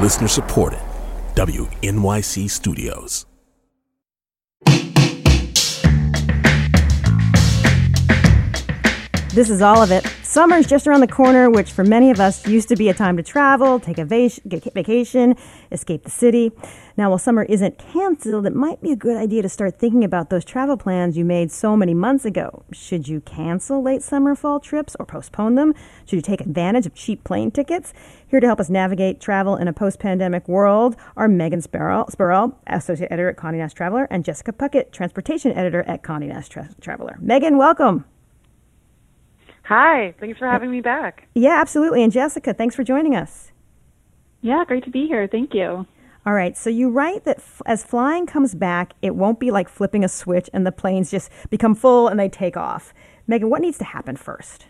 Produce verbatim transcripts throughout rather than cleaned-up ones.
Listener supported. W N Y C Studios. This is all of it. Summer's just around the corner, which for many of us used to be a time to travel, take a vacation, escape the city. Now, while summer isn't canceled, it might be a good idea to start thinking about those travel plans you made so many months ago. Should you cancel late summer fall trips or postpone them? Should you take advantage of cheap plane tickets? Here to help us navigate travel in a post-pandemic world are Megan Spurrell, Spurrell Associate Editor at Condé Nast Traveler, and Jessica Puckett, Transportation Editor at Condé Nast Tra- Traveler. Megan, welcome. Hi, thanks for having me back. Yeah, absolutely. And Jessica, thanks for joining us. Yeah, great to be here. Thank you. All right. So you write that f- as flying comes back, it won't be like flipping a switch and the planes just become full and they take off. Megan, what needs to happen first?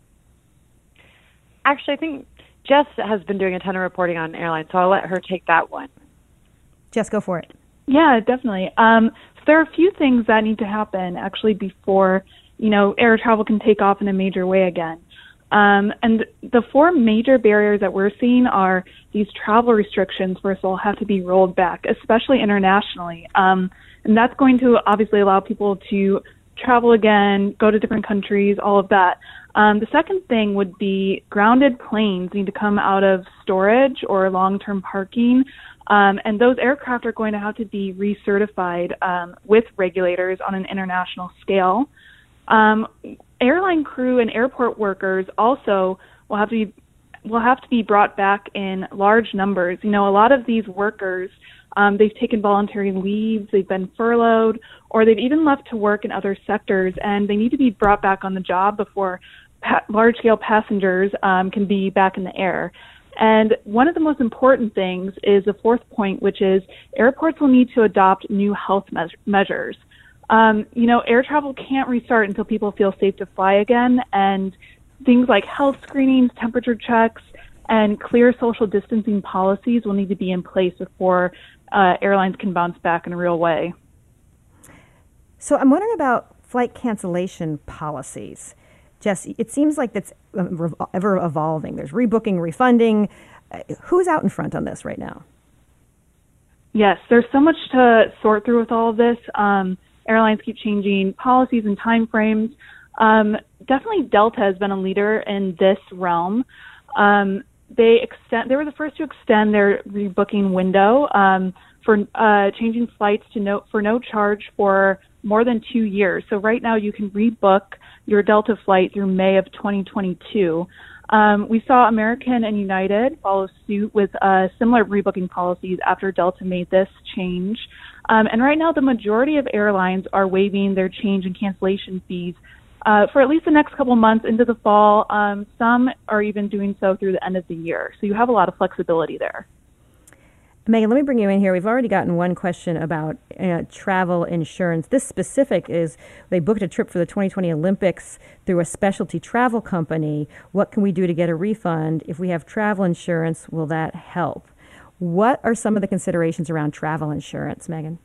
Actually, I think Jess has been doing a ton of reporting on airlines, so I'll let her take that one. Jess, go for it. Yeah, definitely. Um, so there are a few things that need to happen actually before you know, air travel can take off in a major way again. Um, and the four major barriers that we're seeing are these travel restrictions, first of all, have to be rolled back, especially internationally. Um, and that's going to obviously allow people to travel again, go to different countries, all of that. Um, the second thing would be grounded planes need to come out of storage or long-term parking. Um, and those aircraft are going to have to be recertified um, with regulators on an international scale. Um, airline crew and airport workers also will have to be will have to be brought back in large numbers. You know, a lot of these workers, um, they've taken voluntary leaves, they've been furloughed, or they've even left to work in other sectors, and they need to be brought back on the job before pa- large-scale passengers um, can be back in the air. And one of the most important things is the fourth point, which is airports will need to adopt new health me- measures. Um, you know, air travel can't restart until people feel safe to fly again, and things like health screenings, temperature checks, and clear social distancing policies will need to be in place before uh, airlines can bounce back in a real way. So I'm wondering about flight cancellation policies. Jess, it seems like that's ever evolving. There's rebooking, refunding. Uh, who's out in front on this right now? Yes, there's so much to sort through with all of this. Um, Airlines keep changing policies and timeframes. Um, definitely Delta has been a leader in this realm. Um, they extend, they were the first to extend their rebooking window um, for uh, changing flights to no, for no charge for more than two years. So right now you can rebook your Delta flight through May of twenty twenty-two. Um, we saw American and United follow suit with uh, similar rebooking policies after Delta made this change. Um, and right now, the majority of airlines are waiving their change and cancellation fees uh, for at least the next couple months into the fall. Um, some are even doing so through the end of the year. So you have a lot of flexibility there. Megan, let me bring you in here. We've already gotten one question about uh, travel insurance. This specific is they booked a trip for the twenty twenty Olympics through a specialty travel company. What can we do to get a refund? If we have travel insurance, will that help? What are some of the considerations around travel insurance, Megan?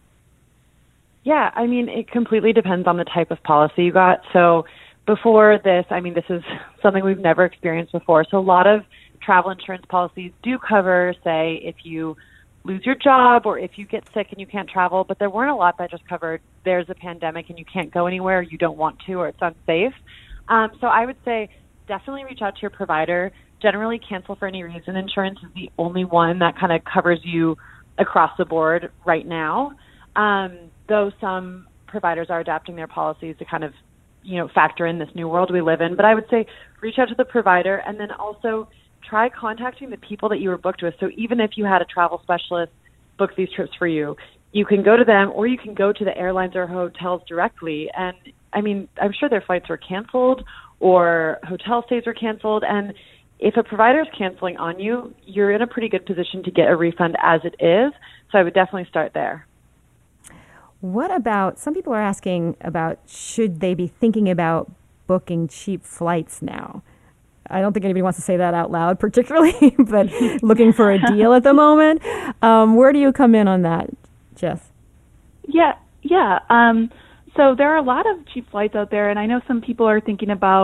Yeah, I mean, it completely depends on the type of policy you got. So before this, I mean, this is something we've never experienced before. So a lot of travel insurance policies do cover, say, if you lose your job or if you get sick and you can't travel, but there weren't a lot that just covered there's a pandemic and you can't go anywhere, or you don't want to, or it's unsafe. Um, so I would say definitely reach out to your provider. Generally, cancel for any reason insurance is the only one that kind of covers you across the board right now. Um, though some providers are adapting their policies to kind of, you know, factor in this new world we live in. But I would say reach out to the provider, and then also try contacting the people that you were booked with. So even if you had a travel specialist book these trips for you, you can go to them, or you can go to the airlines or hotels directly. And I mean, I'm sure their flights were canceled or hotel stays were canceled. And if a provider is canceling on you, you're in a pretty good position to get a refund as it is. So I would definitely start there. What about, some people are asking about, should they be thinking about booking cheap flights now? I don't think anybody wants to say that out loud particularly, but looking for a deal at the moment. Um, where do you come in on that, Jess? Yeah, yeah. Um, so there are a lot of cheap flights out there, and I know some people are thinking about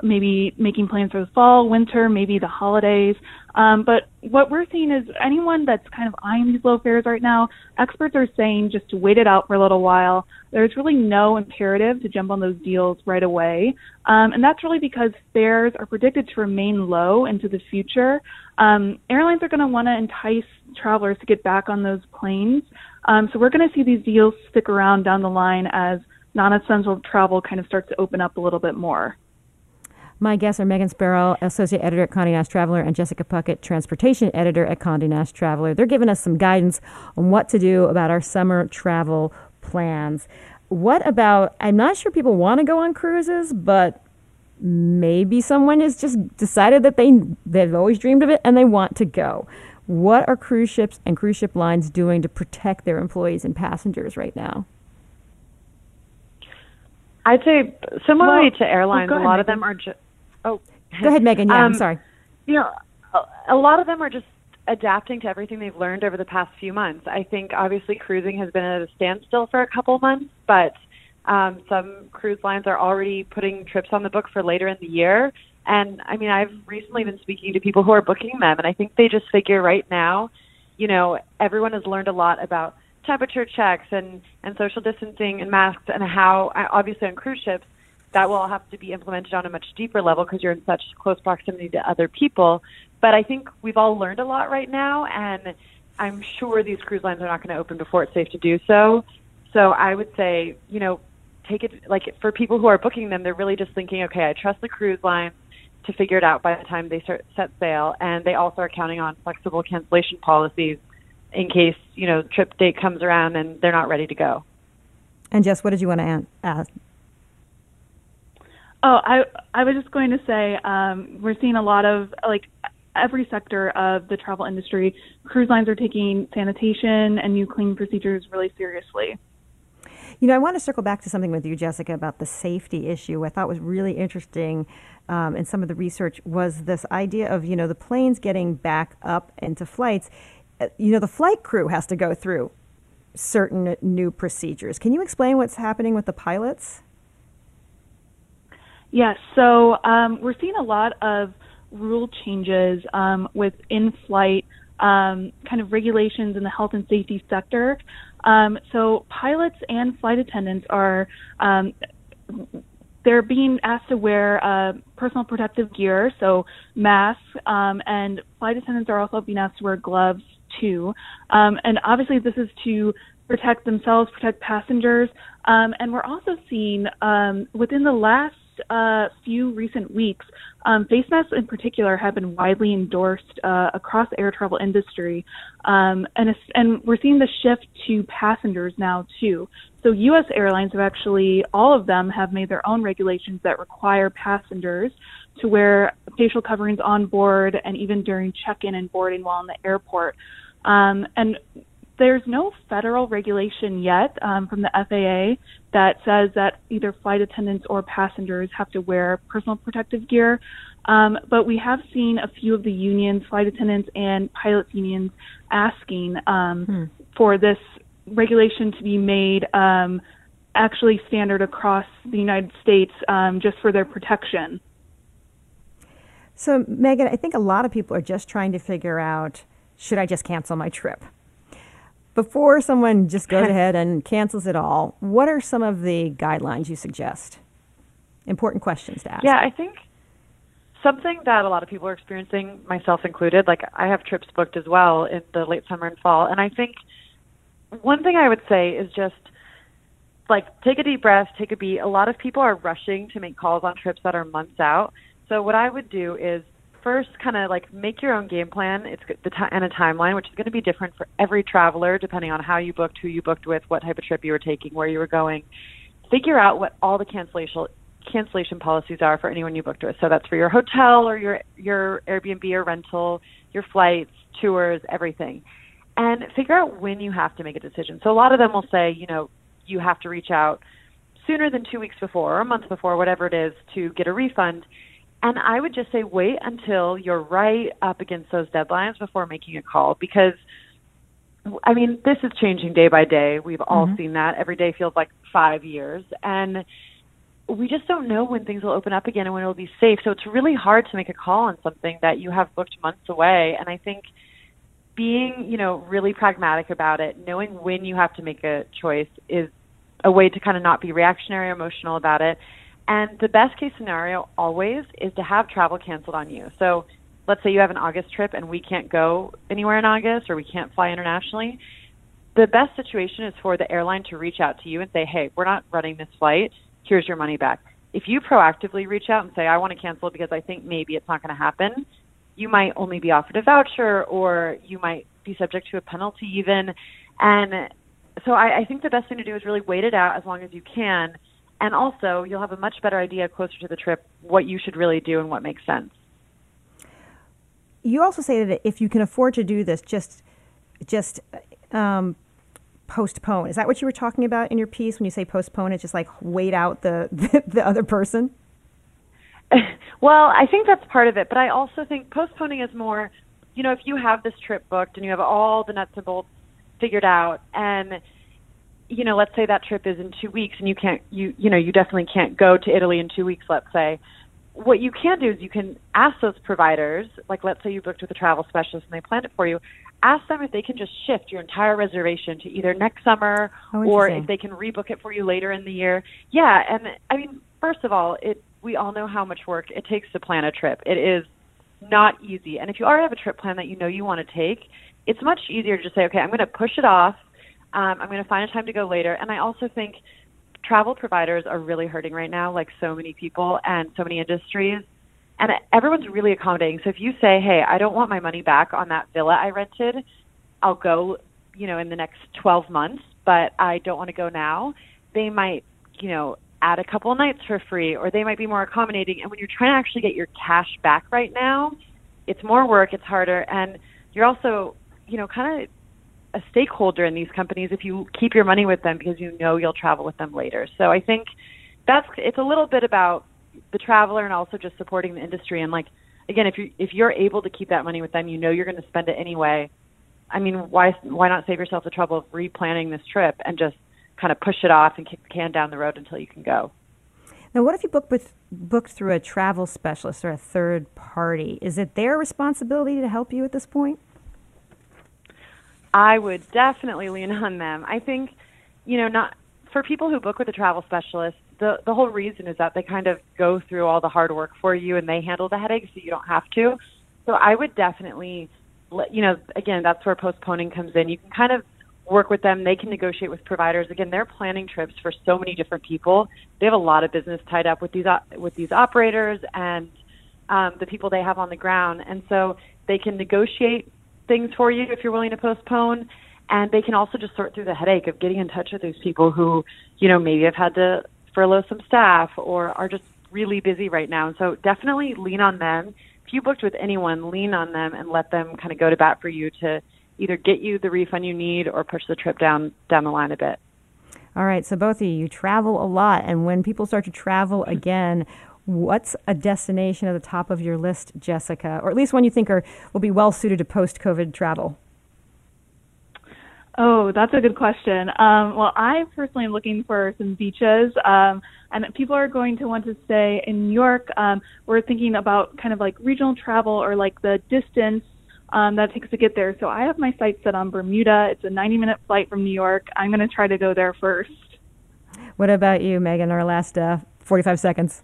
maybe making plans for the fall, winter, maybe the holidays. Um, but what we're seeing is anyone that's kind of eyeing these low fares right now, experts are saying just to wait it out for a little while. There's really no imperative to jump on those deals right away. Um, and that's really because fares are predicted to remain low into the future. Um, airlines are going to want to entice travelers to get back on those planes. Um, so we're going to see these deals stick around down the line as non-essential travel kind of starts to open up a little bit more. My guests are Megan Sparrow, Associate Editor at Condé Nast Traveler, and Jessica Puckett, Transportation Editor at Condé Nast Traveler. They're giving us some guidance on what to do about our summer travel plans. What about, I'm not sure people want to go on cruises, but maybe someone has just decided that they, they've always dreamed of it and they want to go. What are cruise ships and cruise ship lines doing to protect their employees and passengers right now? I'd say similarly well, to airlines, oh, a ahead, lot of Megan. them are just. Oh, go ahead, Megan. Yeah, um, I'm sorry. You know, a, a lot of them are just adapting to everything they've learned over the past few months. I think obviously cruising has been at a standstill for a couple months, but um, some cruise lines are already putting trips on the book for later in the year. And I mean, I've recently been speaking to people who are booking them, and I think they just figure right now, you know, everyone has learned a lot about temperature checks and, and social distancing and masks, and how, obviously on cruise ships, that will have to be implemented on a much deeper level because you're in such close proximity to other people. But I think we've all learned a lot right now, and I'm sure these cruise lines are not going to open before it's safe to do so. So I would say, you know, take it, like for people who are booking them, they're really just thinking, okay, I trust the cruise line to figure it out by the time they start set sail. And they also are counting on flexible cancellation policies in case, you know, trip date comes around and they're not ready to go. And Jess, what did you want to ask? Oh, I I was just going to say um, we're seeing a lot of, like, every sector of the travel industry, cruise lines are taking sanitation and new cleaning procedures really seriously. You know, I want to circle back to something with you, Jessica, about the safety issue. I thought was really interesting um, in some of the research was this idea of, you know, the planes getting back up into flights. You know, the flight crew has to go through certain new procedures. Can you explain what's happening with the pilots? Yes, so um, we're seeing a lot of rule changes um, with in-flight um, kind of regulations in the health and safety sector. Um, so pilots and flight attendants are um, they're being asked to wear uh, personal protective gear, so masks, um, and flight attendants are also being asked to wear gloves too. Um, and obviously this is to protect themselves, protect passengers. Um, and we're also seeing um, within the last uh, few recent weeks, um, face masks in particular have been widely endorsed uh, across the air travel industry. Um, and, it's, and we're seeing the shift to passengers now too. So U S airlines have actually, all of them have made their own regulations that require passengers to wear facial coverings on board and even during check-in and boarding while in the airport. Um, and there's no federal regulation yet um, from the F A A that says that either flight attendants or passengers have to wear personal protective gear. Um, but we have seen a few of the unions, flight attendants and pilots unions, asking um, hmm. for this regulation to be made um, actually standard across the United States um, just for their protection. So, Megan, I think a lot of people are just trying to figure out, should I just cancel my trip? Before someone just goes ahead and cancels it all, what are some of the guidelines you suggest? Important questions to ask. Yeah, I think something that a lot of people are experiencing, myself included, like I have trips booked as well in the late summer and fall, and I think one thing I would say is just, like, take a deep breath, take a beat. A lot of people are rushing to make calls on trips that are months out. So what I would do is first kind of like make your own game plan. It's the t- and a timeline, which is going to be different for every traveler depending on how you booked, who you booked with, what type of trip you were taking, where you were going. Figure out what all the cancellation cancellation policies are for anyone you booked with. So that's for your hotel or your your Airbnb or rental, your flights, tours, everything. And figure out when you have to make a decision. So a lot of them will say, you know, you have to reach out sooner than two weeks before or a month before, whatever it is, to get a refund. And I would just say wait until you're right up against those deadlines before making a call, because, I mean, this is changing day by day. We've all mm-hmm. seen that. Every day feels like five years. And we just don't know when things will open up again and when it'll be safe. So it's really hard to make a call on something that you have booked months away. And I think being, you know, really pragmatic about it, knowing when you have to make a choice is a way to kind of not be reactionary or emotional about it. And the best case scenario always is to have travel canceled on you. So let's say you have an August trip and we can't go anywhere in August or we can't fly internationally. The best situation is for the airline to reach out to you and say, hey, we're not running this flight. Here's your money back. If you proactively reach out and say, I want to cancel because I think maybe it's not going to happen, you might only be offered a voucher or you might be subject to a penalty even. And so I, I think the best thing to do is really wait it out as long as you can. And also, you'll have a much better idea closer to the trip what you should really do and what makes sense. You also say that if you can afford to do this, just just um, postpone. Is that what you were talking about in your piece when you say postpone? It's just like wait out the, the, the other person? Well, I think that's part of it. But I also think postponing is more, you know, if you have this trip booked and you have all the nuts and bolts figured out and, you know, let's say that trip is in two weeks and you can't, you, you know, you definitely can't go to Italy in two weeks, let's say. What you can do is you can ask those providers, like let's say you booked with a travel specialist and they planned it for you, ask them if they can just shift your entire reservation to either next summer oh, or if they can rebook it for you later in the year. Yeah, and I mean, first of all, it we all know how much work it takes to plan a trip. It is not easy. And if you already have a trip plan that you know you want to take, it's much easier to just say, okay, I'm going to push it off. Um, I'm going to find a time to go later. And I also think travel providers are really hurting right now, like so many people and so many industries. And everyone's really accommodating. So if you say, hey, I don't want my money back on that villa I rented, I'll go, you know, in the next twelve months, but I don't want to go now, they might, you know, add a couple of nights for free, or they might be more accommodating. And when you're trying to actually get your cash back right now, it's more work, it's harder, and you're also, you know, kind of a stakeholder in these companies if you keep your money with them because you know you'll travel with them later. So I think that's, it's a little bit about the traveler and also just supporting the industry. And like, again, if you if you're able to keep that money with them, you know you're going to spend it anyway. I mean, why why not save yourself the trouble of replanning this trip and just kind of push it off and kick the can down the road until you can go? Now, what if you book with booked through a travel specialist or a third party? Is it their responsibility to help you at this point? I would definitely lean on them. I think, you know, not for people who book with a travel specialist, the, the whole reason is that they kind of go through all the hard work for you and they handle the headaches so you don't have to. So I would definitely, let, you know, again, that's where postponing comes in. You can kind of work with them. They can negotiate with providers. Again, they're planning trips for so many different people. They have a lot of business tied up with these with these operators and um, the people they have on the ground. And so they can negotiate things for you if you're willing to postpone. And they can also just sort through the headache of getting in touch with those people who, you know, maybe have had to furlough some staff or are just really busy right now. And so definitely lean on them. If you booked with anyone, lean on them and let them kind of go to bat for you to either get you the refund you need or push the trip down down the line a bit. All right, so both of you, you travel a lot. And when people start to travel again, what's a destination at the top of your list, Jessica? Or at least one you think are will be well suited to post-COVID travel? Oh, that's a good question. Um, well, I personally am looking for some beaches, um, and people are going to want to stay in New York. Um, we're thinking about kind of like regional travel or like the distance um, that it takes to get there. So I have my sights set on Bermuda. It's a ninety-minute flight from New York. I'm going to try to go there first. What about you, Megan? Our last uh, forty-five seconds.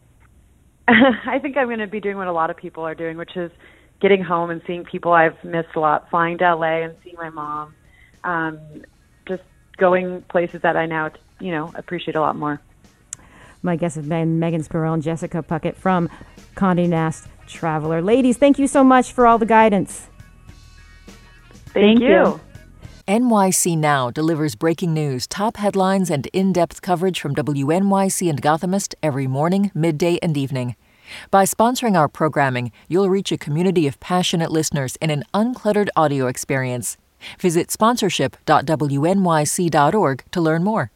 I think I'm going to be doing what a lot of people are doing, which is getting home and seeing people I've missed a lot, flying to L A and seeing my mom. Um, just going places that I now, you know, appreciate a lot more. My guests have been Megan Spurrell and Jessica Puckett from Condé Nast Traveler. Ladies, thank you so much for all the guidance. Thank, thank you. you. N Y C Now delivers breaking news, top headlines, and in-depth coverage from W N Y C and Gothamist every morning, midday, and evening. By sponsoring our programming, you'll reach a community of passionate listeners in an uncluttered audio experience. Visit sponsorship dot W N Y C dot org to learn more.